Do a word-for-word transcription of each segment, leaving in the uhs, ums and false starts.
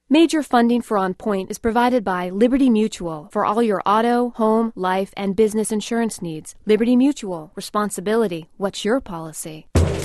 Major funding for On Point is provided by Liberty Mutual for all your auto, home, life, and business insurance needs. Liberty Mutual. Responsibility. What's your policy?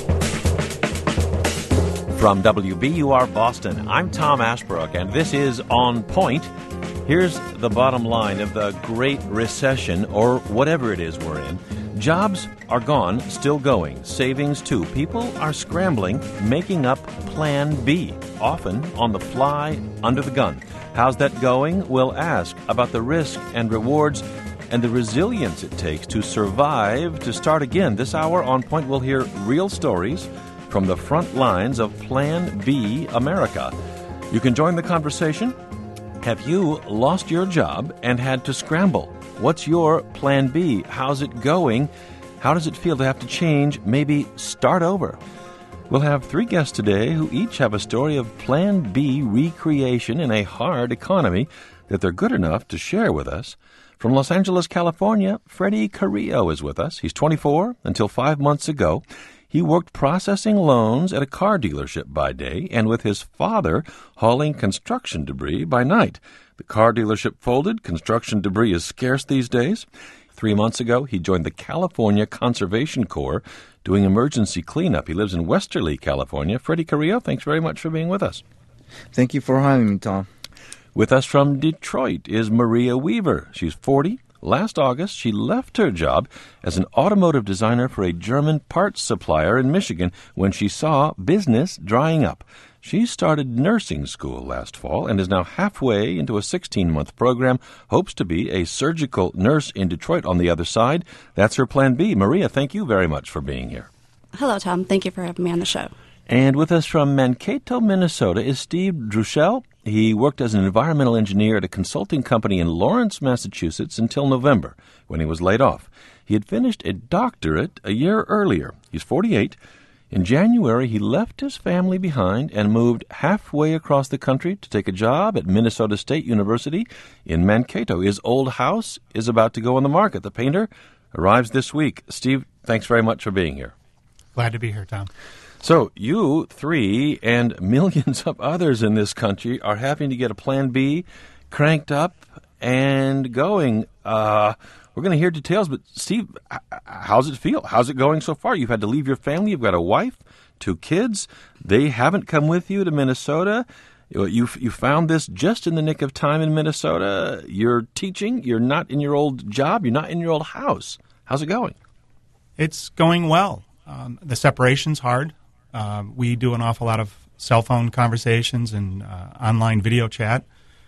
From W B U R Boston, I'm Tom Ashbrook, and this is On Point. Here's the bottom line of the Great Recession, or whatever it is we're in. Jobs are gone, still going. Savings, too. People are scrambling, making up Plan B, often on the fly, under the gun. How's that going? We'll ask about the risk and rewards and the resilience it takes to survive, to start again. This hour on Point, we'll hear real stories from the front lines of Plan B America. You can join the conversation. Have you lost your job and had to scramble? What's your Plan B? How's it going? How does it feel to have to change, maybe start over? We'll have three guests today who each have a story of Plan B recreation in a hard economy that they're good enough to share with us. From Los Angeles, California, Freddie Carrillo is with us. He's twenty-four. Until five months ago, he worked processing loans at a car dealership by day and with his father hauling construction debris by night. The car dealership folded. Construction debris is scarce these days. Three months ago, he joined the California Conservation Corps doing emergency cleanup. He lives in Westerly, California. Freddie Carrillo, thanks very much for being with us. Thank you for having me, Tom. With us from Detroit is Maria Weaver. She's forty. Last August, she left her job as an automotive designer for a German parts supplier in Michigan when she saw business drying up. She started nursing school last fall and is now halfway into a sixteen-month program, hopes to be a surgical nurse in Detroit on the other side. That's her Plan B. Maria, thank you very much for being here. Hello, Tom. Thank you for having me on the show. And with us from Mankato, Minnesota, is Steve Druschel. He worked as an environmental engineer at a consulting company in Lawrence, Massachusetts until November, when he was laid off. He had finished a doctorate a year earlier. He's forty-eight. In January, he left his family behind and moved halfway across the country to take a job at Minnesota State University in Mankato. His old house is about to go on the market. The painter arrives this week. Steve, thanks very much for being here. Glad to be here, Tom. So you three and millions of others in this country are having to get a Plan B cranked up and going. Uh, we're going to hear details, but Steve, how's it feel? How's it going so far? You've had to leave your family. You've got a wife, two kids. They haven't come with you to Minnesota. You you found this just in the nick of time in Minnesota. You're teaching. You're not in your old job. You're not in your old house. How's it going? It's going well. Um, the separation's hard. Uh, we do an awful lot of cell phone conversations and uh, online video chat.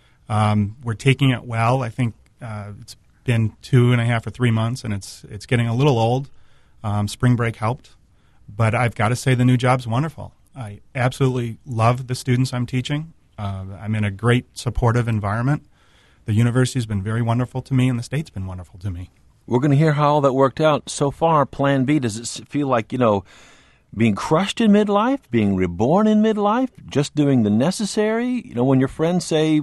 Um, we're taking it well. I think uh, it's been two and a half or three months, and it's it's getting a little old. Um, spring break helped, but I've got to say the new job's wonderful. I absolutely love the students I'm teaching. Uh, I'm in a great supportive environment. The university's been very wonderful to me, and the state's been wonderful to me. We're going to hear how all that worked out. So far, Plan B, does it feel like, you know, being crushed in midlife, being reborn in midlife, just doing the necessary? You know, when your friends say,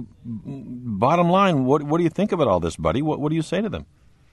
bottom line, what what do you think about all this, buddy? What what do you say to them?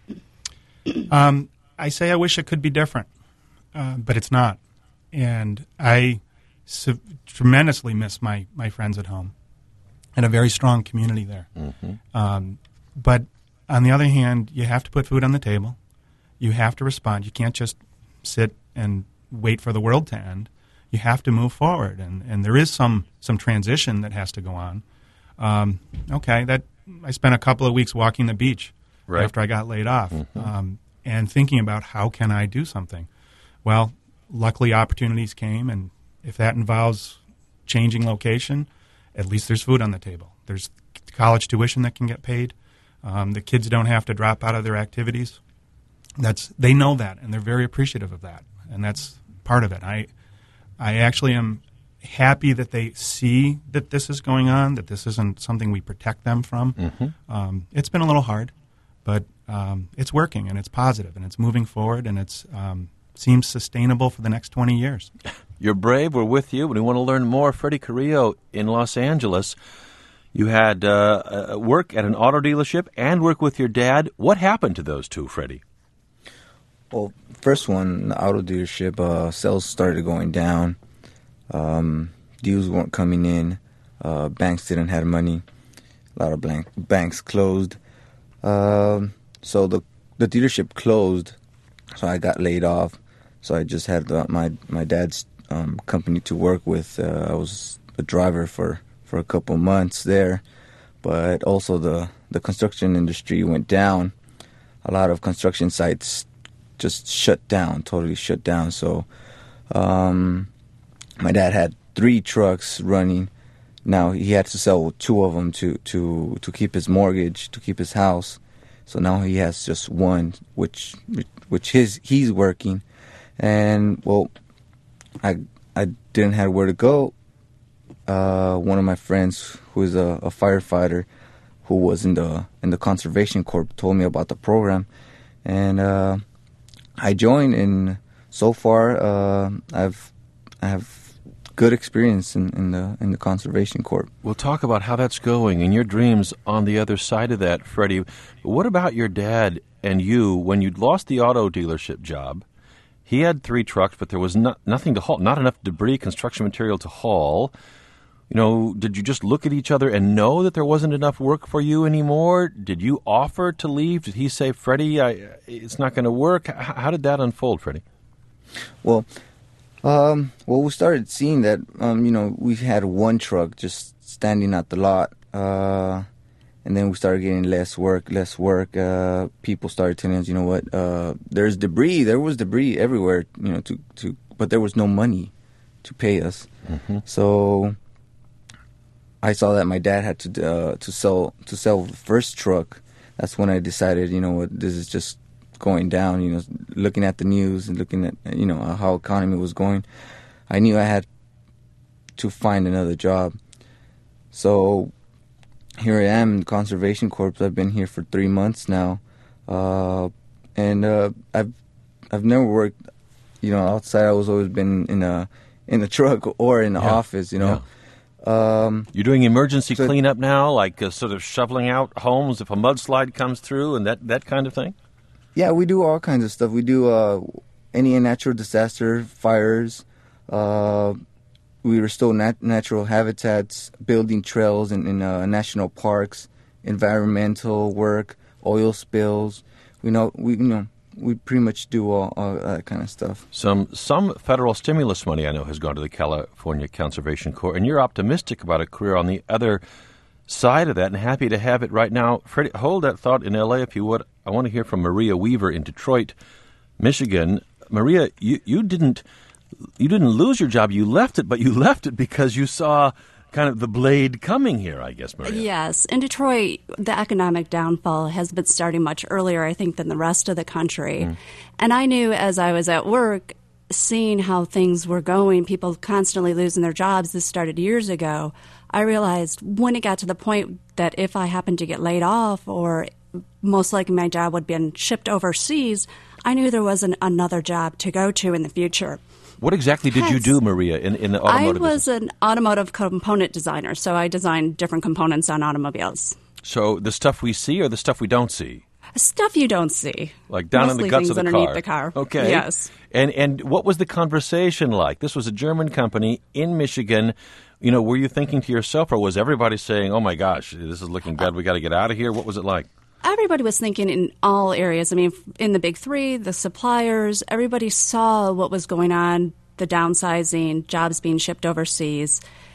Um, I say I wish it could be different, uh, but it's not. And I su- tremendously miss my, my friends at home and a very strong community there. Mm-hmm. Um, but on the other hand, you have to put food on the table. You have to respond. You can't just sit and wait for the world to end. You have to move forward, and, and there is some some transition that has to go on. Um, okay, that I spent a couple of weeks walking the beach right after I got laid off, mm-hmm. um, and thinking about how can I do something. Well, luckily opportunities came, and if that involves changing location, at least there's food on the table. There's college tuition that can get paid. Um, the kids don't have to drop out of their activities. That's they know that, and they're very appreciative of that, and that's part of it. I I actually am happy that they see that this is going on, that this isn't something we protect them from. Mm-hmm. Um, it's been a little hard, but um, it's working, and it's positive, and it's moving forward, and it's um, seems sustainable for the next twenty years. You're brave. We're with you. We want to learn more. Freddie Carrillo in Los Angeles. You had uh, work at an auto dealership and work with your dad. What happened to those two, Freddie? Well, first one, the auto dealership, uh, sales started going down. Um, deals weren't coming in. Uh, banks didn't have money. A lot of blank, banks closed. Um, so the the dealership closed. So I got laid off. So I just had the, my my dad's um, company to work with. Uh, I was a driver for, for a couple months there. But also the, the construction industry went down. A lot of construction sites just shut down, totally shut down. So um, my dad had three trucks running. Now he had to sell two of them to, to, to keep his mortgage, to keep his house. So now he has just one, which which his he's working. And well, I I didn't have where to go. Uh, one of my friends, who is a, a firefighter, who was in the in the Conservation Corps, told me about the program, and uh, I joined. And so far, uh, I've I have good experience in, in the in the Conservation Corps. We'll talk about how that's going and your dreams on the other side of that, Freddie. What about your dad and you when you'd lost the auto dealership job? He had three trucks, but there was not, nothing to haul, not enough debris, construction material to haul. You know, did you just look at each other and know that there wasn't enough work for you anymore? Did you offer to leave? Did he say, Freddie, I, it's not going to work? H- how did that unfold, Freddie? Well, um, well, we started seeing that, um, you know, we had one truck just standing at the lot, uh, and then we started getting less work, less work. Uh, people started telling us, you know what, uh, there's debris. There was debris everywhere, you know, to, to but there was no money to pay us. Mm-hmm. So I saw that my dad had to uh, to sell to sell the first truck. That's when I decided, you know what, this is just going down. You know, looking at the news and looking at, you know, how economy was going, I knew I had to find another job. So here I am in the Conservation Corps. I've been here for three months now, uh, and uh, I've I've never worked, you know, outside. I was always been in a in a truck or in the yeah. office, you know. Yeah. Um, You're doing emergency so cleanup now, like uh, sort of shoveling out homes if a mudslide comes through and that, that kind of thing? Yeah, we do all kinds of stuff. We do uh, any natural disaster, fires. Uh, we restore nat- natural habitats, building trails in, in uh, national parks, environmental work, oil spills. We know we you know we pretty much do all, all that kind of stuff. Some some federal stimulus money, I know, has gone to the California Conservation Corps, and you're optimistic about a career on the other side of that and happy to have it right now. Freddie, hold that thought in L A if you would. I want to hear from Maria Weaver in Detroit, Michigan. Maria, you, you didn't you didn't lose your job. You left it, but you left it because you saw kind of the blade coming here, I guess, Maria. Yes. In Detroit, the economic downfall has been starting much earlier, I think, than the rest of the country. Mm. And I knew as I was at work, seeing how things were going, people constantly losing their jobs, this started years ago, I realized when it got to the point that if I happened to get laid off or most likely my job would be shipped overseas, I knew there wasn't another job to go to in the future. What exactly did yes. you do, Maria, in, in the automotive I was business? an automotive component designer, so I designed different components on automobiles. So the stuff we see or the stuff we don't see? Stuff you don't see. Like down Mostly in the guts things of the underneath car. the car. Okay. Yes. And and what was the conversation like? This was a German company in Michigan. You know, were you thinking to yourself, or was everybody saying, "Oh my gosh, this is looking bad. We got to get out of here"? What was it like? Everybody was thinking in all areas. I mean, in the big three, the suppliers, everybody saw what was going on, the downsizing, jobs being shipped overseas.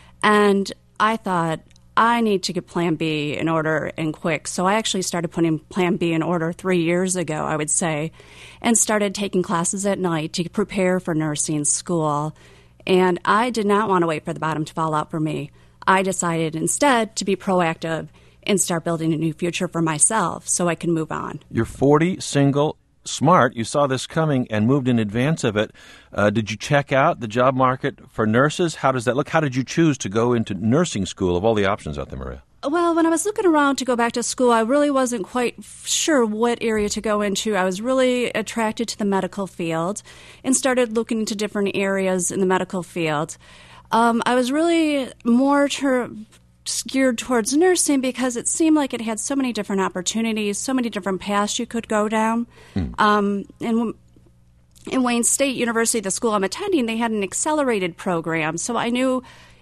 And I thought, I need to get Plan B in order and quick. So I actually started putting Plan B in order three years ago, I would say, and started taking classes at night to prepare for nursing school. And I did not want to wait for the bottom to fall out for me. I decided instead to be proactive and start building a new future for myself so I can move on. You're forty, single, smart. You saw this coming and moved in advance of it. Uh, did you check out the job market for nurses? How does that look? How did you choose to go into nursing school of all the options out there, Maria? Well, when I was looking around to go back to school, I really wasn't quite sure what area to go into. I was really attracted to the medical field and started looking into different areas in the medical field. Um, I was really more ter- geared towards nursing because it seemed like it had so many different opportunities, so many different paths you could go down. Mm. Um, and in Wayne State University, the school I'm attending, they had an accelerated program. So I knew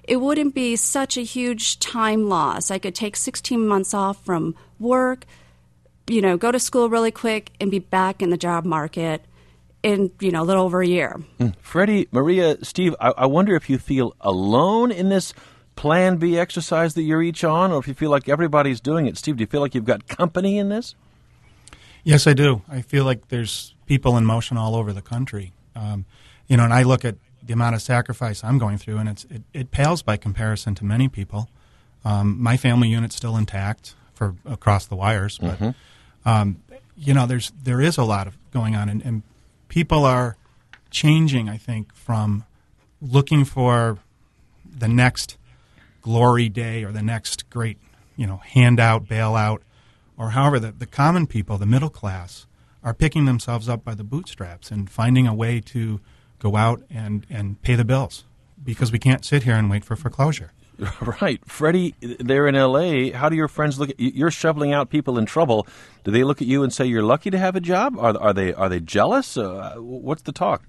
it wouldn't be such a huge time loss. I could take sixteen months off from work, you know, go to school really quick and be back in the job market in, you know, a little over a year. Mm. Freddie, Maria, Steve, I, I wonder if you feel alone in this Plan B exercise that you're each on, or if you feel like everybody's doing it. Steve, do you feel like you've got company in this? Yes, I do. I feel like there's people in motion all over the country. Um, you know, and I look at the amount of sacrifice I'm going through, and it's it, it pales by comparison to many people. Um, my family unit's still intact for across the wires, but Mm-hmm. um, you know, there's there is a lot of going on, and, and people are changing. I think from looking for the next glory day or the next great, you know, handout, bailout, or however the the common people, the middle class, are picking themselves up by the bootstraps and finding a way to go out and, and pay the bills, because we can't sit here and wait for foreclosure. Right. Freddie, they're in L A. How do your friends look at you? You're shoveling out people in trouble. Do they look at you and say you're lucky to have a job? Are, are they are they jealous? Uh, what's the talk?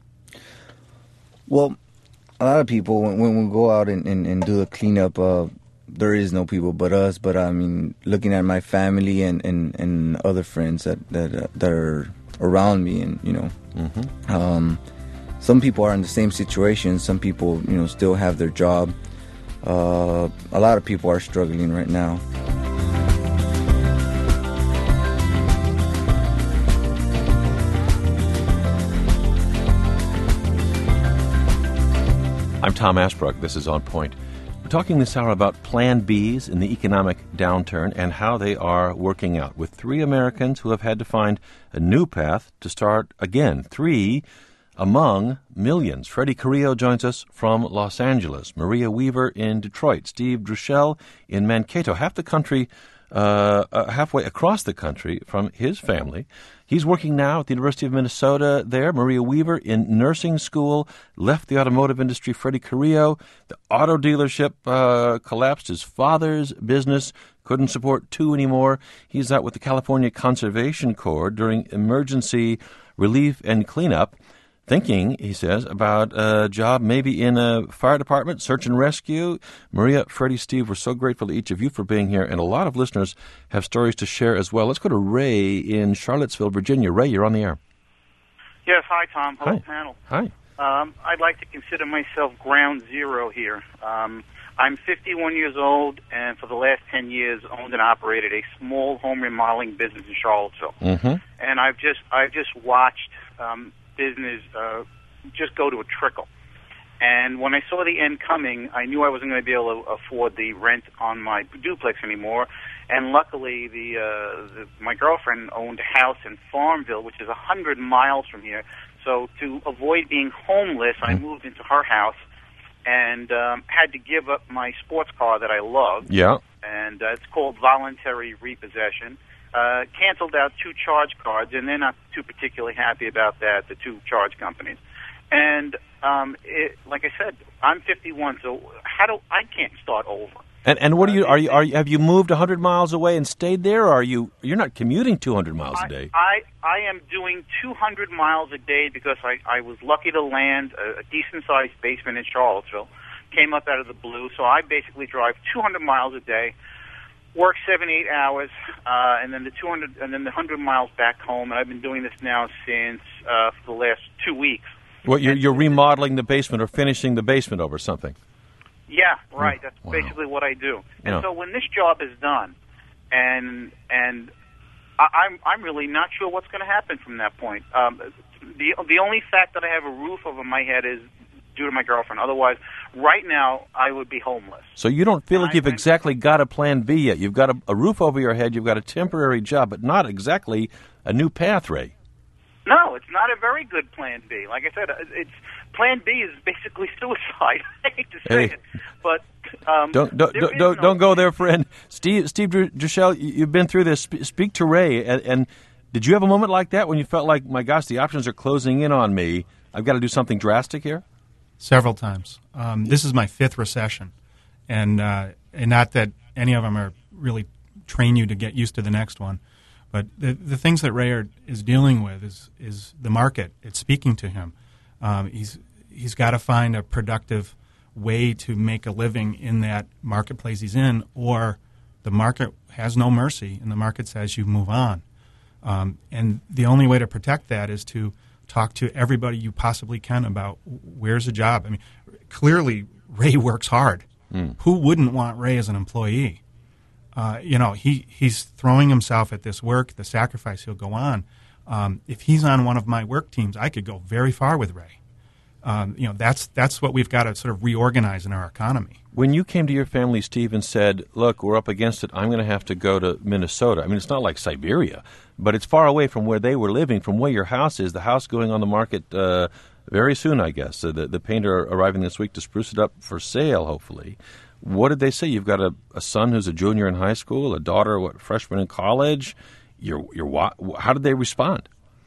Well, a lot of people, when, when we go out and, and, and do the cleanup, uh, there is no people but us. But, I mean, looking at my family and, and, and other friends that, that, uh, that are around me, and, you know, mm-hmm. um, some people are in the same situation. Some people, you know, still have their job. Uh, a lot of people are struggling right now. I'm Tom Ashbrook. This is On Point. We're talking this hour about Plan Bs in the economic downturn and how they are working out, with three Americans who have had to find a new path to start again. Three among millions. Freddie Carrillo joins us from Los Angeles, Maria Weaver in Detroit, Steve Druschel in Mankato, half the country, uh, uh, halfway across the country from his family. He's working now at the University of Minnesota there. Maria Weaver in nursing school, left the automotive industry. Freddie Carrillo, the auto dealership uh, collapsed. His father's business couldn't support two anymore. He's out with the California Conservation Corps during emergency relief and cleanup, thinking, he says, about a job maybe in a fire department, search and rescue. Maria, Freddie, Steve, we're so grateful to each of you for being here, and a lot of listeners have stories to share as well. Let's go to Ray in Charlottesville, Virginia. Ray, you're on the air. Yes, hi, Tom. Hello, Hi. panel. Hi. Um, I'd like to consider myself ground zero here. Um, I'm fifty-one years old, and for the last ten years owned and operated a small home remodeling business in Charlottesville. Mm-hmm. And I've just I've just watched um, business uh, just go to a trickle. And when I saw the end coming, I knew I wasn't going to be able to afford the rent on my duplex anymore. And luckily, the, uh, the my girlfriend owned a house in Farmville, which is a hundred miles from here. So to avoid being homeless, I moved into her house and um, had to give up my sports car that I loved. Yeah. And uh, it's called voluntary repossession. Uh, canceled out two charge cards, and they're not too particularly happy about that, the two charge companies. And um, it, like I said, I'm fifty-one, so how do I can't start over? And and what are you are you are you, have you moved a hundred miles away and stayed there, or are you you're not commuting two hundred miles a day? I, I I am doing two hundred miles a day because I I was lucky to land a, a decent sized basement in Charlottesville. Came up out of the blue, so I basically drive two hundred miles a day. Work seven, eight hours, uh, and then the two hundred, and then the hundred miles back home. And I've been doing this now since uh, for the last two weeks. What you're, you're remodeling the basement or finishing the basement over something? Yeah, right. That's Wow. basically what I do. And Yeah. so when this job is done, and and I, I'm I'm really not sure what's going to happen from that point. Um, the the only fact that I have a roof over my head is due to my girlfriend. Otherwise, right now I would be homeless. So you don't feel like I you've went- exactly got a plan B yet. You've got a, a roof over your head, you've got a temporary job, but not exactly a new path, Ray. No, it's not a very good plan B. Like I said, it's plan B is basically suicide. I hate to say Hey. it, but um, Don't don't there don't, is don't, no- don't go there, friend. Steve Steve Druschel, you've been through this. Sp- Speak to Ray. And, and did you have a moment like that when you felt like, my gosh, the options are closing in on me? I've got to do something drastic here. Several times. Um, this is my fifth recession, and uh, and not that any of them are really train you to get used to the next one, but the the things that Ray are, is dealing with is is the market. It's speaking to him. Um, he's he's got to find a productive way to make a living in that marketplace he's in, or the market has no mercy and the market says you move on. Um, and the only way to protect that is to talk to everybody you possibly can about where's a job. I mean, clearly Ray works hard. Mm. Who wouldn't want Ray as an employee? Uh, you know, he, he's throwing himself at this work, the sacrifice he'll go on. Um, if he's on one of my work teams, I could go very far with Ray. Um, you know, that's that's what we've got to sort of reorganize in our economy. When you came to your family, Steve, and said, look, we're up against it, I'm going to have to go to Minnesota. I mean, it's not like Siberia, but it's far away from where they were living, from where your house is. The house going on the market uh, very soon, I guess. Uh, the, the painter arriving this week to spruce it up for sale, hopefully. What did they say? You've got a, a son who's a junior in high school, a daughter, what, freshman in college. You're, you're, how did they respond?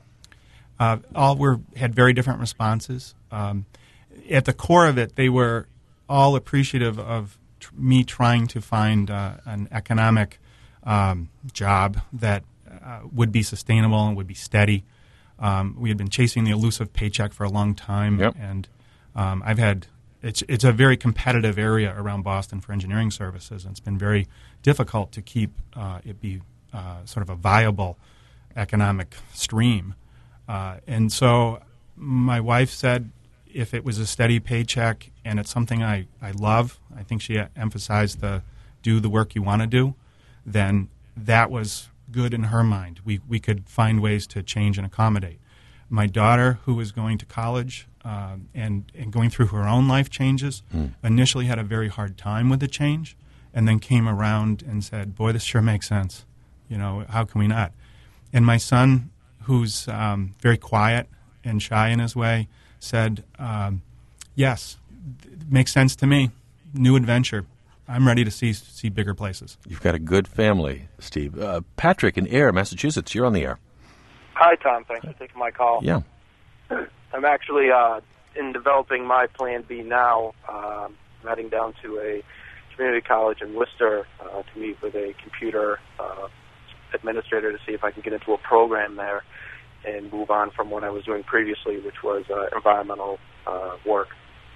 Uh, all were had very different responses. Um, at the core of it, they were all appreciative of tr- me trying to find uh, an economic um, job that uh, would be sustainable and would be steady. Um, we had been chasing the elusive paycheck for a long time, yep. and um, I've had it's it's a very competitive area around Boston for engineering services, and it's been very difficult to keep uh, it be uh, sort of a viable economic stream. Uh, and so my wife said if it was a steady paycheck and it's something I, I love, I think she emphasized the do the work you want to do, then that was good in her mind. We we could find ways to change and accommodate. My daughter, who was going to college uh, and, and going through her own life changes, mm. initially had a very hard time with the change and then came around and said, boy, this sure makes sense. You know, how can we not? And my son, who's um, very quiet and shy in his way, said, um, yes, it makes sense to me. New adventure. I'm ready to see see bigger places. You've got a good family, Steve. Uh, Patrick in Air, Massachusetts, you're on the air. Hi, Tom. Thanks for taking my call. Yeah. I'm actually uh, in developing my Plan B now. Um, I'm heading down to a community college in Worcester uh, to meet with a computer uh, administrator to see if I can get into a program there and move on from what I was doing previously, which was uh, environmental uh, work.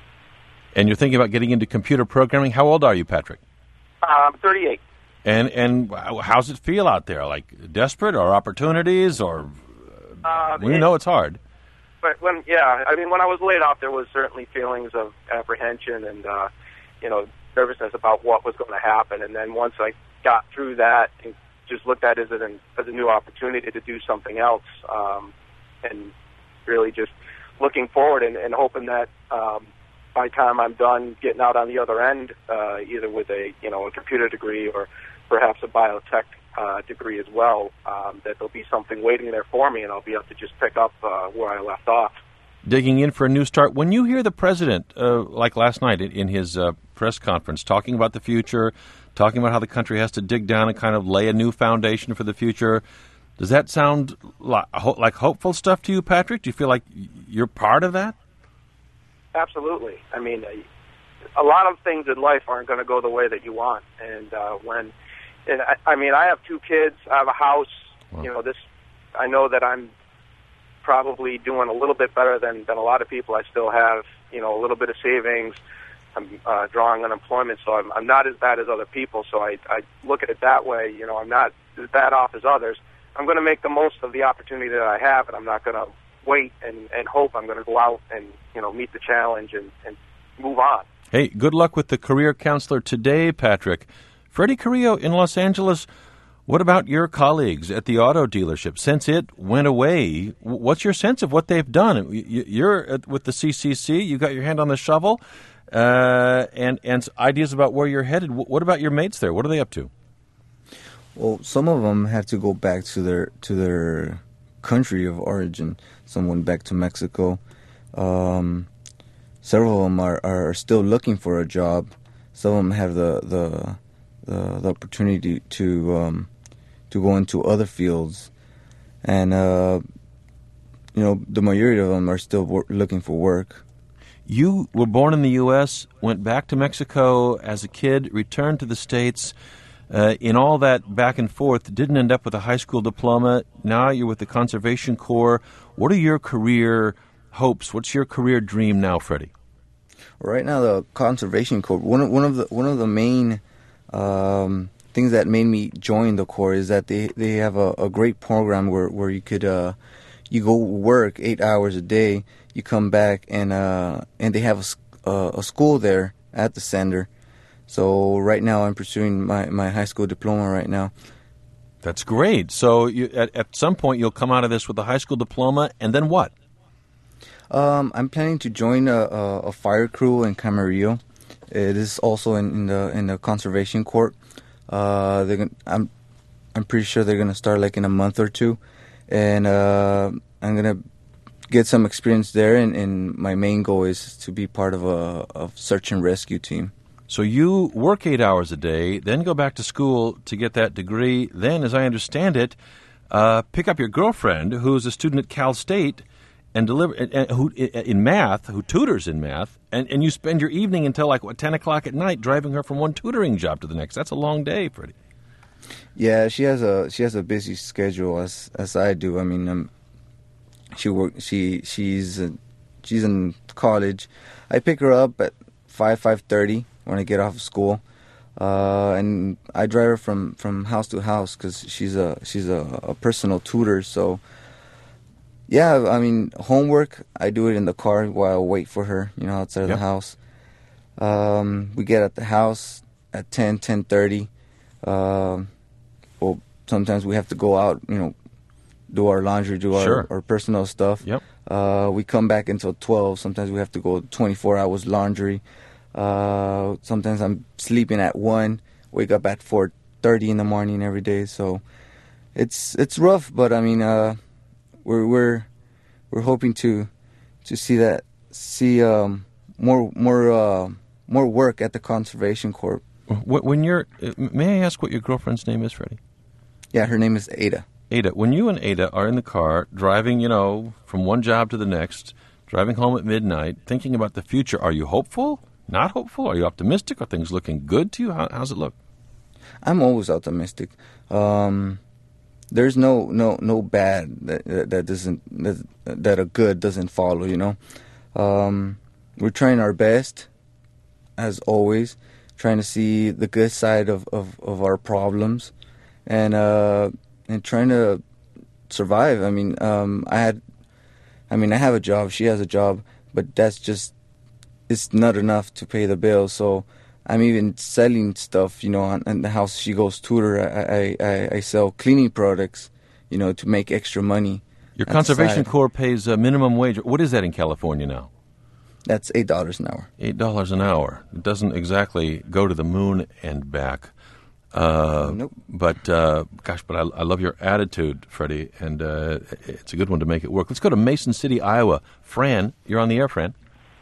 And you're thinking about getting into computer programming. How old are you, Patrick? I'm thirty-eight. And and how's it feel out there? Like desperate or opportunities or uh, we it, know it's hard. But when yeah, I mean when I was laid off, there was certainly feelings of apprehension and uh, you know nervousness about what was going to happen. And then once I got through that and just looked at it as, an, as a new opportunity to do something else, um, and really just looking forward and, and hoping that um, by the time I'm done getting out on the other end, uh, either with a you know a computer degree or perhaps a biotech uh, degree as well, um, that there'll be something waiting there for me, and I'll be able to just pick up uh, where I left off. Digging in for a new start. When you hear the president, uh, like last night in his uh, press conference, talking about the future, talking about how the country has to dig down and kind of lay a new foundation for the future, does that sound like, like hopeful stuff to you, Patrick? Do you feel like you're part of that? Absolutely. I mean, a lot of things in life aren't going to go the way that you want. And uh, when, and I, I mean, I have two kids. I have a house. Wow. You know, this. I know that I'm probably doing a little bit better than, than a lot of people. I still have, you know, a little bit of savings. I'm uh, drawing unemployment, so I'm, I'm not as bad as other people. So I, I look at it that way. You know, I'm not as bad off as others. I'm going to make the most of the opportunity that I have, and I'm not going to wait and, and hope. I'm going to go out and, you know, meet the challenge and, and move on. Hey, good luck with the career counselor today, Patrick. Freddie Carrillo in Los Angeles, what about your colleagues at the auto dealership? Since it went away, what's your sense of what they've done? You're with the C C C. You got your hand on the shovel, uh, and, and ideas about where you're headed. What about your mates there? What are they up to? Well, some of them had to go back to their to their country of origin. Some went back to Mexico. Um, several of them are, are still looking for a job. Some of them have the the the, the opportunity to um, to go into other fields, and uh, you know the majority of them are still wor- looking for work. You were born in the U S, went back to Mexico as a kid, returned to the States. Uh, in all that back and forth, didn't end up with a high school diploma. Now you're with the Conservation Corps. What are your career hopes? What's your career dream now, Freddie? Right now, the Conservation Corps, one of, one of the one of the main um, things that made me join the Corps is that they, they have a, a great program where, where you could uh, you go work eight hours a day, you come back, and uh, and they have a, a, a school there at the center. So right now I'm pursuing my, my high school diploma right now. That's great. So you, at, at some point you'll come out of this with a high school diploma, and then what? Um, I'm planning to join a, a, a fire crew in Camarillo. It is also in, in the in the Conservation Corps. Uh, they're gonna, I'm I'm pretty sure they're gonna start like in a month or two, and uh, I'm gonna get some experience there. And, and my main goal is to be part of a of search and rescue team. So you work eight hours a day, then go back to school to get that degree. Then, as I understand it, uh, pick up your girlfriend, who's a student at Cal State, and deliver and, who in math, who tutors in math, and, and you spend your evening until like what ten o'clock at night driving her from one tutoring job to the next. That's a long day, Freddie. Yeah, she has a she has a busy schedule as as I do. I mean, um, she work she she's uh, she's in college. I pick her up at five five thirty when I get off of school, uh, and I drive her from, from house to house because she's a she's a, a personal tutor. So. Yeah, I mean, homework, I do it in the car while I wait for her, you know, outside of yep. the house. Um, we get at the house at ten, ten thirty. Um, well, sometimes we have to go out, you know, do our laundry, do our, sure. our personal stuff. Yep. Uh, we come back until twelve. Sometimes we have to go twenty-four hours laundry. Uh, sometimes I'm sleeping at one, wake up at four thirty in the morning every day. So it's it's rough, but I mean... Uh, We're we're we're hoping to to see that see um, more more uh, more work at the Conservation Corps. When you're, may I ask what your girlfriend's name is, Freddie? Yeah, her name is Ada. Ada, when you and Ada are in the car driving, you know, from one job to the next, driving home at midnight, thinking about the future, are you hopeful? Not hopeful? Are you optimistic? Are things looking good to you? How, how's it look? I'm always optimistic. Um, There's no no no bad that that doesn't that, that a good doesn't follow. You know, um, we're trying our best, as always, trying to see the good side of, of, of our problems, and uh, and trying to survive. I mean, um, I had, I mean, I have a job. She has a job, but that's just it's not enough to pay the bills. So. I'm even selling stuff, you know, on, on the house she goes tutor. I, I, I sell cleaning products, you know, to make extra money. Your Conservation Corps pays a minimum wage. What is that in California now? That's eight dollars an hour. Eight dollars an hour. It doesn't exactly go to the moon and back. Uh, nope. But, uh, gosh, but I, I love your attitude, Freddie, and uh, it's a good one to make it work. Let's go to Mason City, Iowa. Fran, you're on the air, Fran.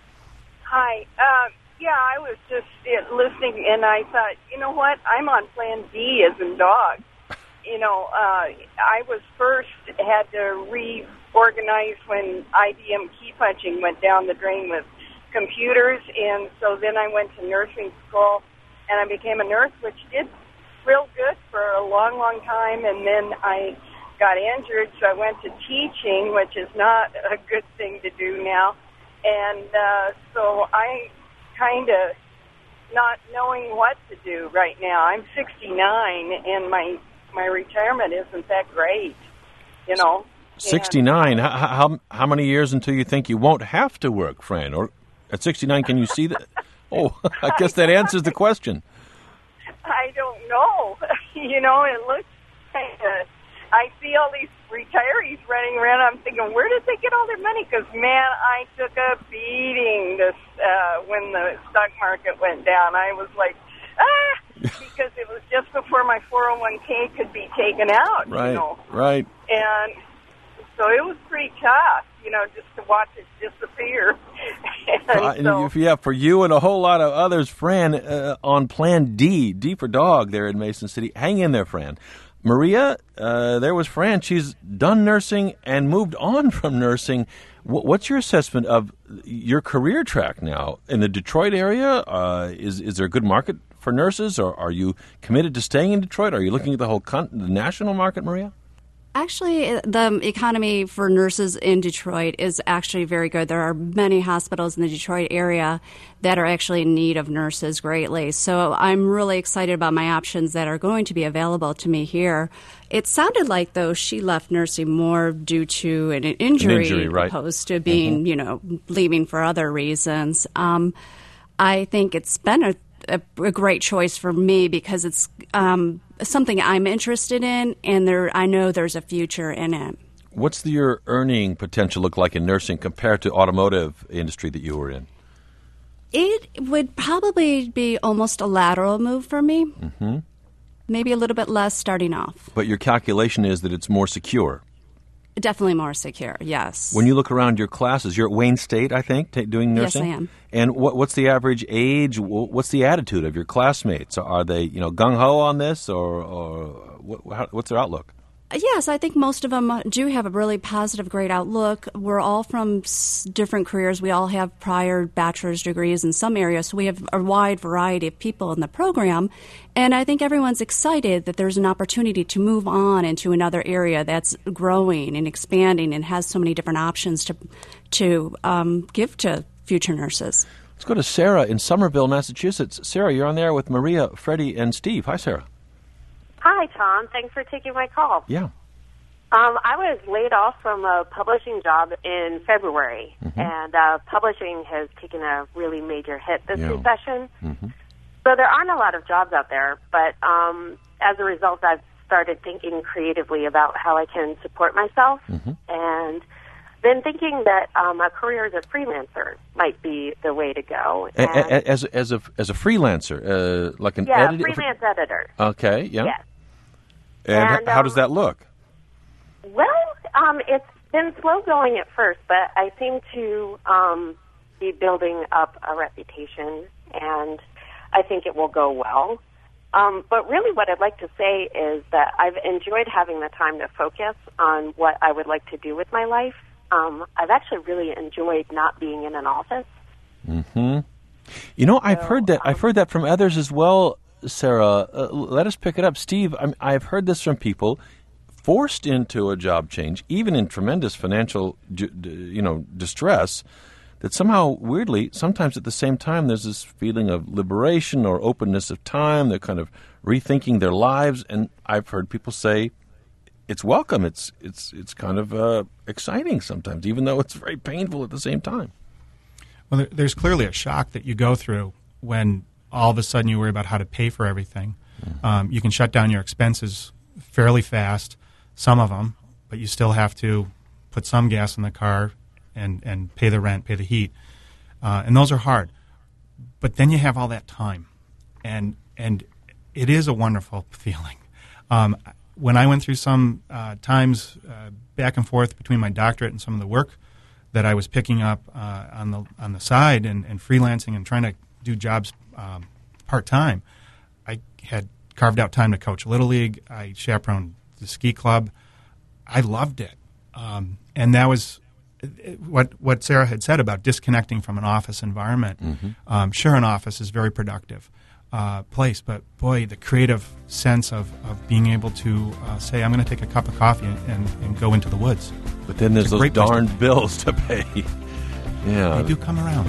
Hi. Uh, yeah, I was just uh, listening, and I thought, you know what? I'm on Plan D as in dog. You know, uh, I was first had to reorganize when I B M key punching went down the drain with computers, and so then I went to nursing school, and I became a nurse, which did real good for a long, long time, and then I got injured, so I went to teaching, which is not a good thing to do now, and uh, so I kind of not knowing what to do right now. I'm sixty-nine, and my my retirement isn't that great, you know. sixty-nine. How, how how many years until you think you won't have to work, Fran? Or at sixty-nine, can you see that? Oh, I guess that answers the question. I don't know. You know, it looks kind of. I see all these retirees running around. I'm thinking, where did they get all their money? Because, man, I took a beating this uh, when the stock market went down. I was like, ah, because it was just before my four oh one k could be taken out. Right, you know? right. And so it was pretty tough, you know, just to watch it disappear. and uh, so, yeah, for you and a whole lot of others, Fran, uh, on Plan D, D for dog there in Mason City. Hang in there, Fran. Maria, uh, there was Fran. She's done nursing and moved on from nursing. W- what's your assessment of your career track now in the Detroit area? Uh, is is there a good market for nurses, or are you committed to staying in Detroit? Are you looking at the whole con- the national market, Maria? Actually, the economy for nurses in Detroit is actually very good. There are many hospitals in the Detroit area that are actually in need of nurses greatly. So I'm really excited about my options that are going to be available to me here. It sounded like, though, she left nursing more due to an injury, an injury right. opposed to being, mm-hmm. you know, leaving for other reasons. Um, I think it's been a A, a great choice for me because it's um, something I'm interested in, and there I know there's a future in it. What's the, your earning potential look like in nursing compared to automotive industry that you were in? It would probably be almost a lateral move for me, mm-hmm. maybe a little bit less starting off. But your calculation is that it's more secure. Definitely more secure, yes. When you look around your classes, you're at Wayne State, I think, t- doing nursing? Yes, I am. And what, what's the average age? What's the attitude of your classmates? Are they, you know, gung-ho on this, or, or what, how, what's their outlook? Yes, I think most of them do have a really positive, great outlook. We're all from s- different careers. We all have prior bachelor's degrees in some areas, so we have a wide variety of people in the program. And I think everyone's excited that there's an opportunity to move on into another area that's growing and expanding and has so many different options to, to um, give to future nurses. Let's go to Sarah in Somerville, Massachusetts. Sarah, you're on there with Maria, Freddie, and Steve. Hi, Sarah. Hi, Tom. Thanks for taking my call. Yeah. Um, I was laid off from a publishing job in February, mm-hmm. and uh, publishing has taken a really major hit this yeah. recession. Mm-hmm. So there aren't a lot of jobs out there, but um, as a result, I've started thinking creatively about how I can support myself, mm-hmm. and then thinking that um, a career as a freelancer might be the way to go. A- a- as as a as a freelancer, uh, like an yeah, editor. freelance editor. Okay. Yeah. Yes. And, And, h- how um, does that look? Well, um, it's been slow going at first, but I seem to um, be building up a reputation, and I think it will go well. Um, but really what I'd like to say is that I've enjoyed having the time to focus on what I would like to do with my life. Um, I've actually really enjoyed not being in an office. Mm-hmm. You know, I've So, heard that. um, I've heard that from others as well, Sarah. Uh, let us pick it up. Steve, I'm, I've heard this from people forced into a job change, even in tremendous financial, you know, distress, that somehow, weirdly, sometimes at the same time, there's this feeling of liberation or openness of time. They're kind of rethinking their lives, and I've heard people say it's welcome. It's it's it's kind of uh, exciting sometimes, even though it's very painful at the same time. Well, there, there's clearly a shock that you go through when all of a sudden you worry about how to pay for everything. Mm-hmm. Um, you can shut down your expenses fairly fast, some of them, but you still have to put some gas in the car and, and pay the rent, pay the heat. Uh, and those are hard. But then you have all that time, and and it is a wonderful feeling. Um, when I went through some uh, times uh, back and forth between my doctorate and some of the work that I was picking up uh, on the on the side and, and freelancing and trying to do jobs um, part-time, I had carved out time to coach Little League. I chaperoned the ski club. I loved it. Um, and that was what what Sarah had said about disconnecting from an office environment. Mm-hmm. Um, sure, an office is a very productive uh, place, but boy, the creative sense of, of being able to uh, say, I'm going to take a cup of coffee and, and, and go into the woods. But then there's It's a those great place to darned be. bills to pay. Yeah. They do come around.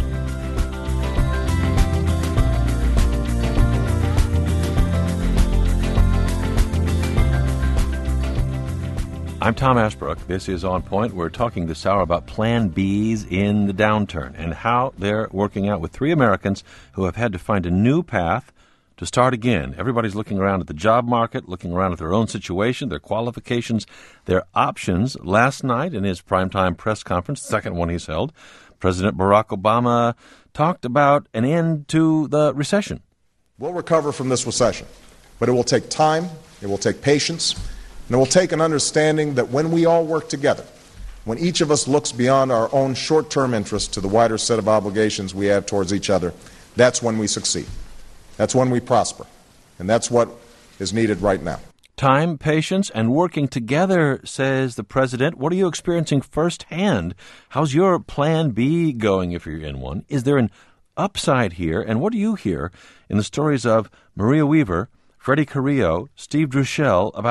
I'm Tom Ashbrook. This is On Point. We're talking this hour about Plan Bs in the downturn and how they're working out with three Americans who have had to find a new path to start again. Everybody's looking around at the job market, looking around at their own situation, their qualifications, their options. Last night in his primetime press conference, the second one he's held, President Barack Obama talked about an end to the recession. We'll recover from this recession, but it will take time, it will take patience, and it will take an understanding that when we all work together, when each of us looks beyond our own short-term interests to the wider set of obligations we have towards each other, that's when we succeed. That's when we prosper. And that's what is needed right now. Time, patience, and working together, says the president. What are you experiencing firsthand? How's your Plan B going if you're in one? Is there an upside here? And what do you hear in the stories of Maria Weaver, Freddie Carrillo, Steve Druschel about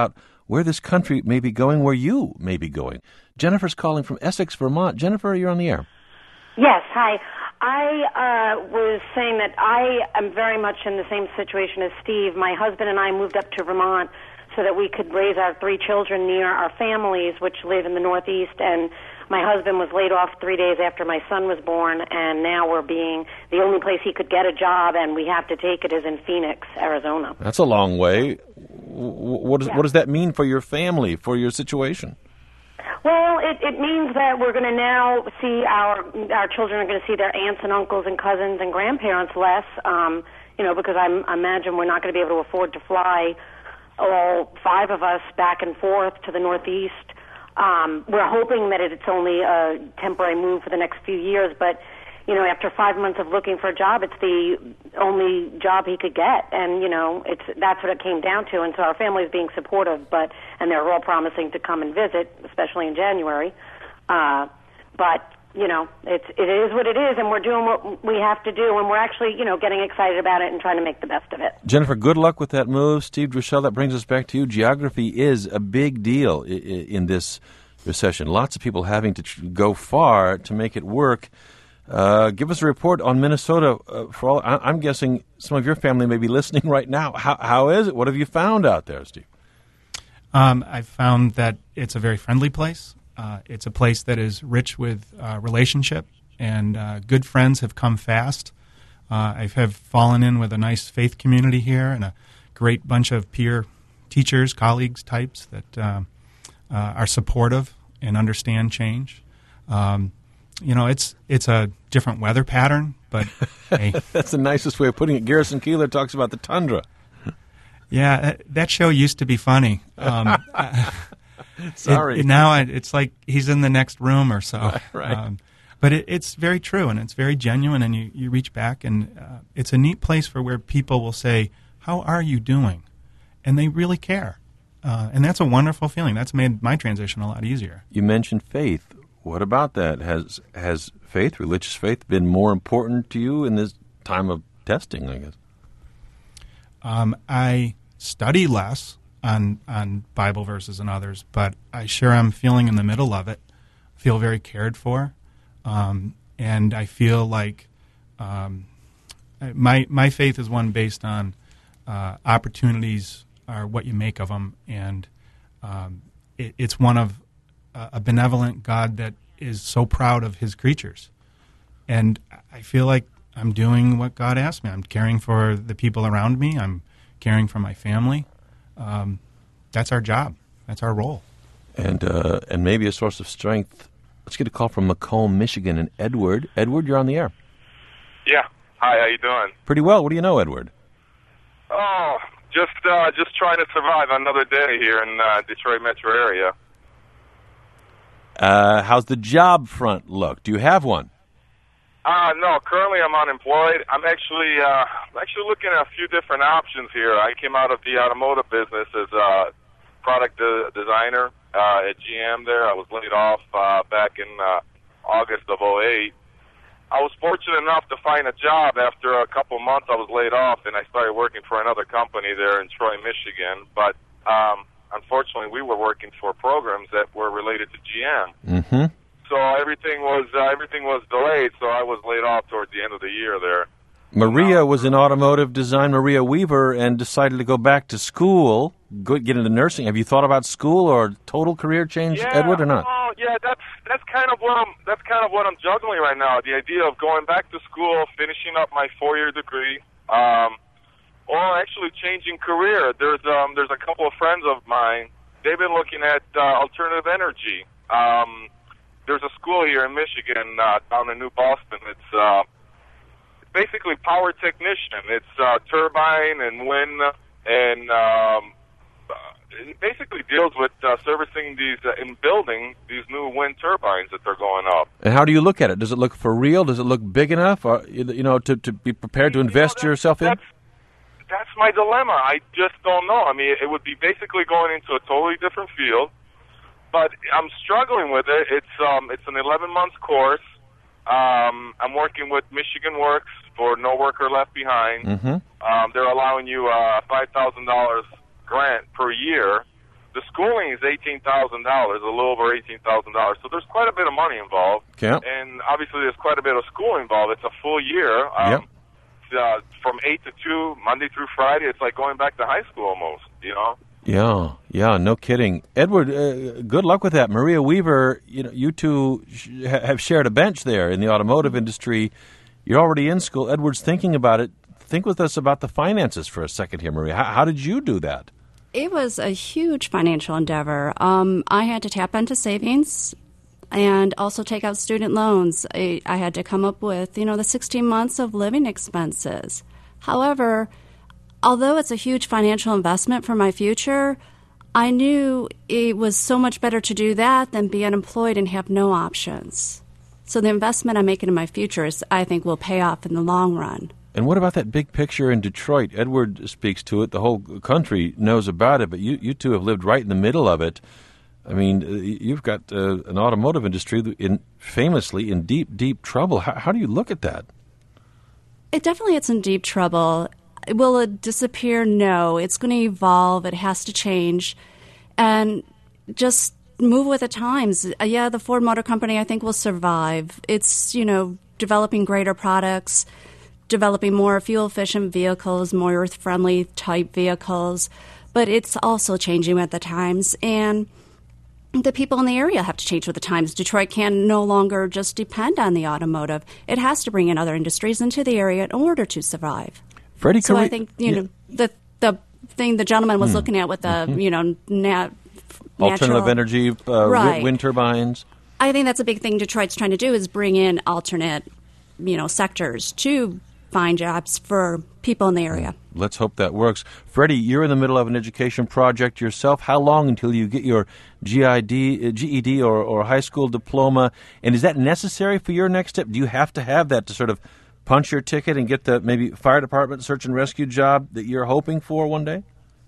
where this country may be going, where you may be going. Jennifer's calling from Essex, Vermont. Jennifer, you're on the air. Yes, hi. I uh, was saying that I am very much in the same situation as Steve. My husband and I moved up to Vermont so that we could raise our three children near our families, which live in the Northeast, and my husband was laid off three days after my son was born, and now we're being, the only place he could get a job, and we have to take it, is in Phoenix, Arizona. That's a long way. What does, yeah. what does that mean for your family, for your situation? Well, it, it means that we're going to now see our our children are going to see their aunts and uncles and cousins and grandparents less, um, you know, because I'm, I imagine we're not going to be able to afford to fly all five of us back and forth to the Northeast. Um, we're hoping that it's only a temporary move for the next few years, but, you know, after five months of looking for a job, it's the only job he could get, and, you know, it's that's what it came down to, and so our family's being supportive, but, and they're all promising to come and visit, especially in January, uh, but, you know, it's, it is what it is, and we're doing what we have to do, and we're actually, you know, getting excited about it and trying to make the best of it. Jennifer, good luck with that move. Steve Druschel, that brings us back to you. Geography is a big deal I- I- in this recession. Lots of people having to tr- go far to make it work. Uh, give us a report on Minnesota. Uh, for all, I- I'm guessing some of your family may be listening right now. How, how is it? What have you found out there, Steve? Um, I've found that it's a very friendly place. Uh, it's a place that is rich with uh, relationship, and uh, good friends have come fast. Uh, I have fallen in with a nice faith community here and a great bunch of peer teachers, colleagues, types that uh, uh, are supportive and understand change. Um, you know, it's it's a different weather pattern, but hey. That's the nicest way of putting it. Garrison Keillor talks about the tundra. Yeah, that show used to be funny. Um, Sorry. It, it, now it, it's like he's in the next room or so. Right. right. Um, but it, it's very true, and it's very genuine, and you, you reach back, and uh, it's a neat place for where people will say, how are you doing? And they really care. Uh, and that's a wonderful feeling. That's made my transition a lot easier. You mentioned faith. What about that? Has has faith, religious faith, been more important to you in this time of testing, I guess? Um, I study less on on Bible verses and others, but I sure am feeling in the middle of it. I feel very cared for, um, and I feel like um, my my faith is one based on uh, opportunities are what you make of them, and um, it, it's one of uh, a benevolent God that is so proud of His creatures, and I feel like I'm doing what God asked me. I'm caring for the people around me. I'm caring for my family. Um, that's our job. That's our role. And uh, and maybe a source of strength. Let's get a call from Macomb, Michigan, and Edward. Edward, you're on the air. Yeah. Hi, how you doing? Pretty well. What do you know, Edward? Oh, just uh, just trying to survive another day here in uh, Detroit metro area. Uh, how's the job front look? Do you have one? Uh, no, currently I'm unemployed. I'm actually uh, I'm actually looking at a few different options here. I came out of the automotive business as a product de- designer uh, at G M there. I was laid off uh, back in uh, August of oh eight. I was fortunate enough to find a job after a couple months I was laid off, and I started working for another company there in Troy, Michigan. But um, unfortunately, we were working for programs that were related to G M. Mm-hmm. So everything was uh, everything was delayed. So I was laid off toward the end of the year there. Maria was in automotive design, Maria Weaver, and decided to go back to school, go, get into nursing. Have you thought about school or total career change, Yeah, Edward, or not? Oh, yeah, that's that's kind of what I'm that's kind of what I'm juggling right now. The idea of going back to school, finishing up my four-year degree, um, or actually changing career. There's um there's a couple of friends of mine. They've been looking at uh, alternative energy. Um, there's a school here in Michigan, uh, down in New Boston. It's uh, basically power technician. It's uh, turbine and wind, and um, it basically deals with uh, servicing these uh, in building these new wind turbines that they're going up. And how do you look at it? Does it look for real? Does it look big enough, or, you know, to, to be prepared to invest you know, yourself in? That's, that's my dilemma. I just don't know. I mean, it would be basically going into a totally different field, but I'm struggling with it. It's um, it's an eleven month course. Um, I'm working with Michigan Works for No Worker Left Behind. Mm-hmm. Um, they're allowing you a five thousand dollars grant per year. the schooling is eighteen thousand dollars, a little over eighteen thousand dollars. So there's quite a bit of money involved. Yeah. And obviously there's quite a bit of school involved. It's a full year. Um, Yep. uh, from eight to two, Monday through Friday. It's like going back to high school almost, you know? Yeah, yeah, no kidding. Edward, uh, good luck with that. Maria Weaver, you know, you two sh- have shared a bench there in the automotive industry. You're already in school. Edward's thinking about it. Think with us about the finances for a second here, Maria. How, how did you do that? It was a huge financial endeavor. Um, I had to tap into savings and also take out student loans. I, I had to come up with, you know, the sixteen months of living expenses. However, although it's a huge financial investment for my future, I knew it was so much better to do that than be unemployed and have no options. So the investment I'm making in my future is, I think, will pay off in the long run. And what about that big picture in Detroit? Edward speaks to it. The whole country knows about it, but you, you two have lived right in the middle of it. I mean, you've got uh, an automotive industry in famously in deep, deep trouble. How, how do you look at that? It definitely is in deep trouble. Will it disappear? No. It's going to evolve. It has to change. And just move with the times. Uh, yeah, the Ford Motor Company, I think, will survive. It's, you know, developing greater products, developing more fuel-efficient vehicles, more earth-friendly type vehicles. But it's also changing with the times. And the people in the area have to change with the times. Detroit can no longer just depend on the automotive. It has to bring in other industries into the area in order to survive. Freddie, so we, I think, you yeah. know, the the thing the gentleman was Hmm. looking at with the, Mhm. you know, nat- Alternative natural, energy, uh, Right. wind, wind turbines. I think that's a big thing Detroit's trying to do is bring in alternate, you know, sectors to find jobs for people in the area. Let's hope that works. Freddie, you're in the middle of an education project yourself. How long until you get your G I D, uh, G E D or, or high school diploma? And is that necessary for your next step? Do you have to have that to sort of punch your ticket and get the maybe fire department search and rescue job that you're hoping for one day?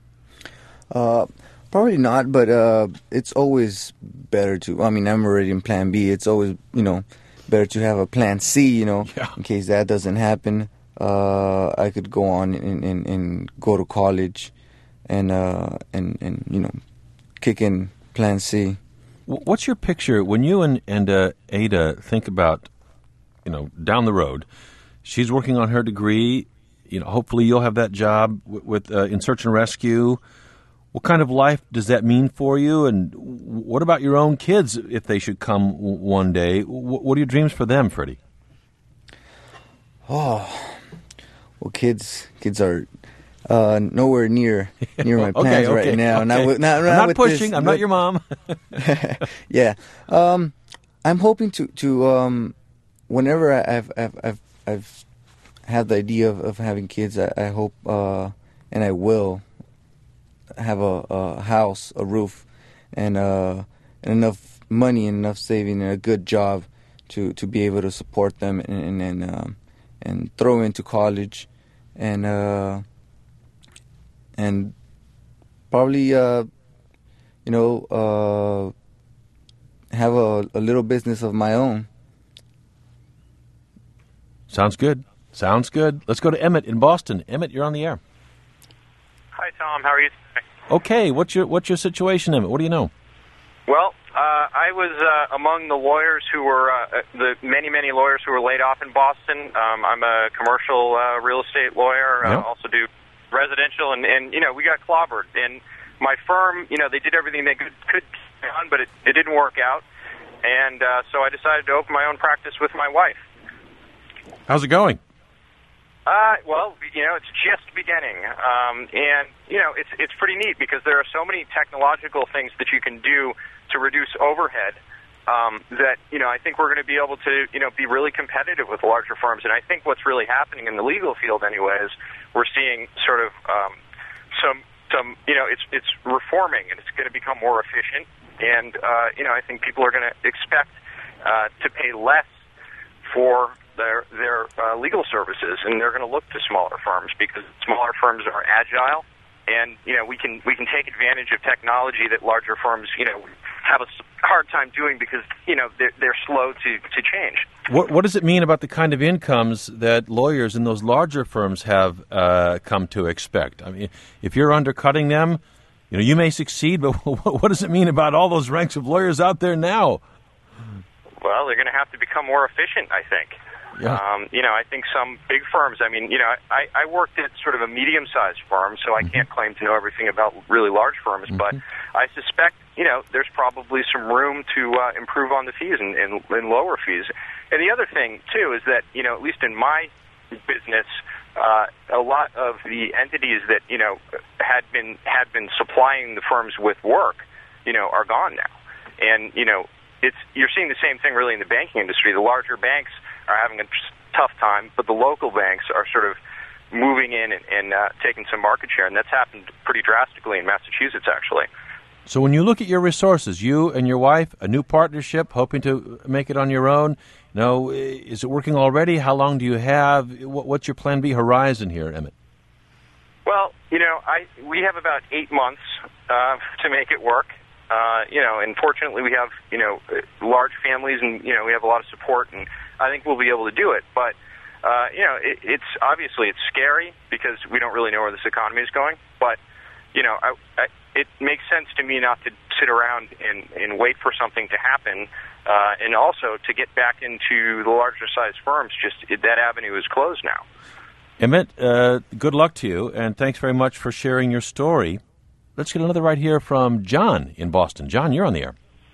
Uh, probably not, but uh, it's always better to. I mean, I'm already in Plan B. It's always, you know, better to have a Plan C. You know, Yeah. in case that doesn't happen. Uh, I could go on and, and, and go to college, and uh, and and you know, kick in Plan C. Wh- What's your picture when you and, and uh, Ada think about, you know, down the road? She's working on her degree. You know, hopefully you'll have that job with, with uh, in search and rescue. What kind of life does that mean for you? And what about your own kids if they should come w- one day? W- what are your dreams for them, Freddie? Oh, well, kids, kids are uh, nowhere near near my Okay, plans okay, right now. okay. Not with, not, I'm not not with pushing. this- I'm not with- your mom. yeah, um, I'm hoping to to um, whenever I- I've I've I've, I've had the idea of, of having kids, I, I hope uh, and I will have a, a house, a roof, and uh, and enough money, and enough saving, and a good job to, to be able to support them and and and, um, and throw into college, and uh, and probably uh, you know uh, have a, a little business of my own. Sounds good. Sounds good. Let's go to Emmett in Boston. Emmett, you're on the air. Hi, Tom. How are you? Okay, what's your what's your situation, Emmett? What do you know? Well, uh, I was uh, among the lawyers who were, uh, the many, many lawyers who were laid off in Boston. Um, I'm a commercial uh, real estate lawyer, uh, Yeah. also do residential, and, and, you know, we got clobbered. And my firm, you know, they did everything they could, could on, but it, it didn't work out. And uh, so I decided to open my own practice with my wife. How's it going? Uh, well, you know, it's just beginning, um, and you know, it's it's pretty neat because there are so many technological things that you can do to reduce overhead um, that you know I think we're going to be able to you know be really competitive with larger firms. And I think what's really happening in the legal field, anyway, is we're seeing sort of um, some some you know it's it's reforming and it's going to become more efficient. And uh, you know, I think people are going to expect uh, to pay less for their their uh, legal services, and they're going to look to smaller firms because smaller firms are agile, and you know we can we can take advantage of technology that larger firms you know have a s- hard time doing because you know they're, they're slow to, to change. What what does it mean about the kind of incomes that lawyers in those larger firms have uh, come to expect? I mean, if you're undercutting them, You know, you may succeed, but what does it mean about all those ranks of lawyers out there now? Well, they're going to have to become more efficient, I think. Yeah. Um, you know, I think some big firms, I mean, you know, I, I worked at sort of a medium-sized firm, so I mm-hmm. can't claim to know everything about really large firms, mm-hmm. but I suspect, you know, there's probably some room to uh, improve on the fees and, and, and lower fees. And the other thing, too, is that, you know, at least in my business, uh, a lot of the entities that, you know, had been had been supplying the firms with work, you know, are gone now. And, you know, it's you're seeing the same thing really in the banking industry. The larger banks are having a tough time, but the local banks are sort of moving in and, and uh, taking some market share, and that's happened pretty drastically in Massachusetts, actually. So when you look at your resources, you and your wife, a new partnership, hoping to make it on your own, you know, is it working already? How long do you have? What's your plan B horizon here, Emmett? Well, you know, I we have about eight months uh, to make it work. Uh, you know, and fortunately we have, you know, large families and, you know, we have a lot of support, and I think we'll be able to do it. But, uh, you know, it, it's obviously it's scary because we don't really know where this economy is going. But, you know, I, I, it makes sense to me not to sit around and, and wait for something to happen, uh, and also to get back into the larger size firms. Just that avenue is closed now. Emmett, uh, good luck to you, and thanks very much for sharing your story. Let's get another right here from John in Boston. John, you're on the air.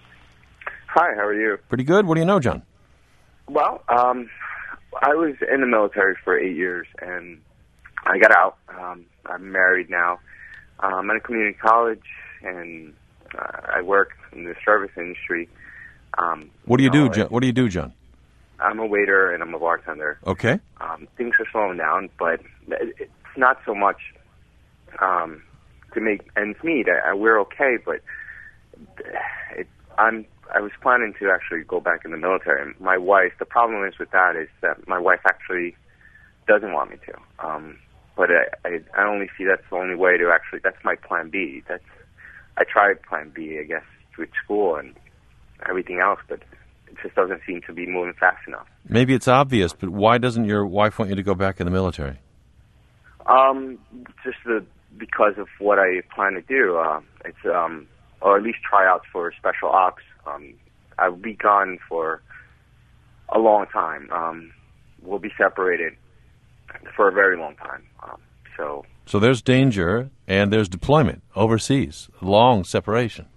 Hi, how are you? Pretty good. What do you know, John? Well, um, I was in the military for eight years, and I got out. Um, I'm married now. Um, I'm at a community college, and uh, I work in the service industry. Um, what do you, you know, do, John? What do you do, John? I'm a waiter, and I'm a bartender. Okay. Um, things are slowing down, but it's not so much um, to make ends meet. I, I, we're okay, but it, I'm. I was planning to actually go back in the military. My wife, the problem is with that is that my wife actually doesn't want me to. Um, but I, I, I only see that's the only way to actually, that's my plan B. That's, I tried plan B, I guess, with school and everything else, but it just doesn't seem to be moving fast enough. Maybe it's obvious, but why doesn't your wife want you to go back in the military? Um, just the, because of what I plan to do. Uh, it's, um, or at least try out for special ops. Um, I'll be gone for a long time. Um, we'll be separated for a very long time. Um, so, so there's danger and there's deployment overseas, long separation.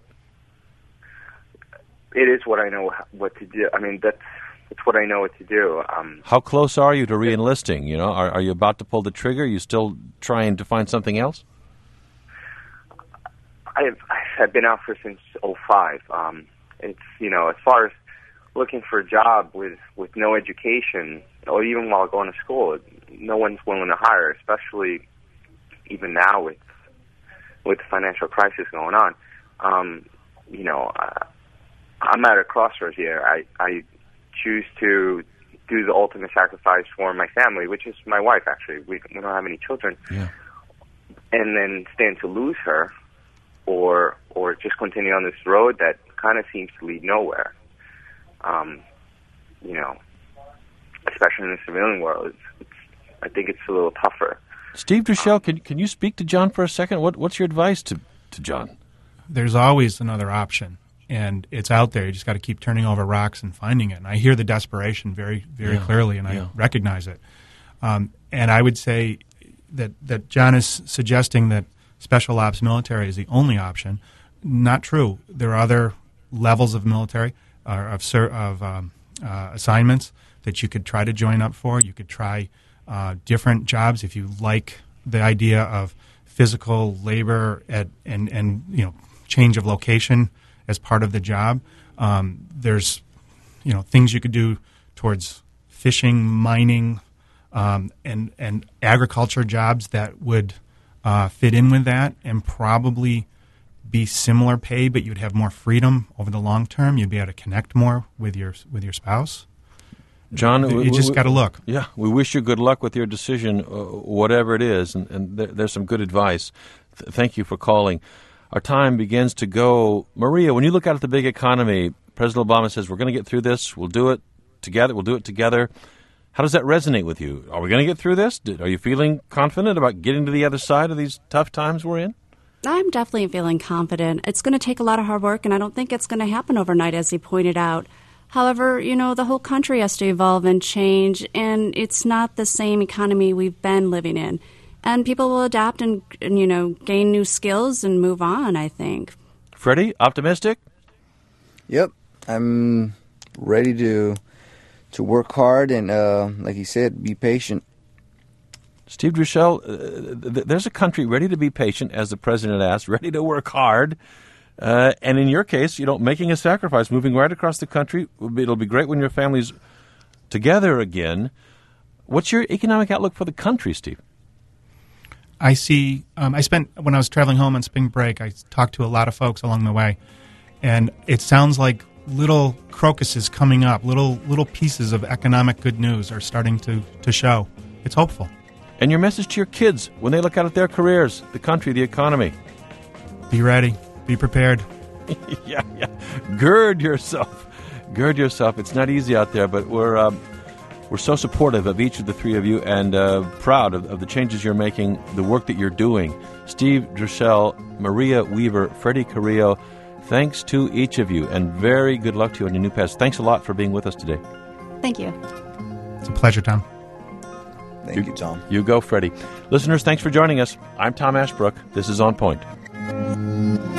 It is what I know what to do. I mean, that's it's what I know what to do. Um, How close are you to re-enlisting? You know, are, are you about to pull the trigger? Are you still trying to find something else? I've I've been out for since oh five. Um, it's you know as far as looking for a job with, with no education or even while going to school, no one's willing to hire, especially even now with with the financial crisis going on. Um, you know, uh, I'm at a crossroads here. I I choose to do the ultimate sacrifice for my family, which is my wife. Actually, we we don't have any children, yeah. And then stand to lose her. Or, or just continue on this road that kind of seems to lead nowhere. Um, you know, especially in the civilian world, it's, it's, I think it's a little tougher. Steve Duchel, um, can can you speak to John for a second? What what's your advice to, to John? There's always another option, and it's out there. You just got to keep turning over rocks and finding it. And I hear the desperation very, very yeah, clearly, and yeah. I recognize it. Um, and I would say that that John is suggesting that special ops military is the only option. Not true. There are other levels of military, uh, of, ser- of um, uh, assignments that you could try to join up for. You could try uh, different jobs if you like the idea of physical labor at, and, and you know change of location as part of the job. Um, there's you know things you could do towards fishing, mining, um, and, and agriculture jobs that would Uh, fit in with that and probably be similar pay, but you'd have more freedom over the long term. You'd be able to connect more with your with your spouse. John, you we, just got to look. Yeah, we wish you good luck with your decision, uh, whatever it is, and, and there, there's some good advice. Th- thank you for calling. Our time begins to go. Maria, when you look out at the big economy, President Obama says, we're going to get through this. We'll do it together. We'll do it together. How does that resonate with you? Are we going to get through this? Are you feeling confident about getting to the other side of these tough times we're in? I'm definitely feeling confident. It's going to take a lot of hard work, and I don't think it's going to happen overnight, as he pointed out. However, you know, the whole country has to evolve and change, and it's not the same economy we've been living in. And people will adapt and, and you know, gain new skills and move on, I think. Freddie, optimistic? Yep. I'm ready to to work hard and, uh, like he said, be patient. Steve Druschel, uh, th- there's a country ready to be patient, as the president asked, ready to work hard. Uh, and in your case, you know, making a sacrifice, moving right across the country. It'll be, it'll be great when your family's together again. What's your economic outlook for the country, Steve? I see, um, I spent, when I was traveling home on spring break, I talked to a lot of folks along the way. And it sounds like little crocuses coming up, little little pieces of economic good news are starting to, to show. It's hopeful. And your message to your kids when they look out at their careers, the country, the economy? Be ready. Be prepared. yeah, yeah. Gird yourself. Gird yourself. It's not easy out there, but we're um, we're so supportive of each of the three of you and uh, proud of, of the changes you're making, the work that you're doing. Steve Druschel, Maria Weaver, Freddie Carrillo, thanks to each of you, and very good luck to you on your new paths. Thanks a lot for being with us today. Thank you. It's a pleasure, Tom. Thank you, you Tom. You go, Freddie. Listeners, thanks for joining us. I'm Tom Ashbrook. This is On Point.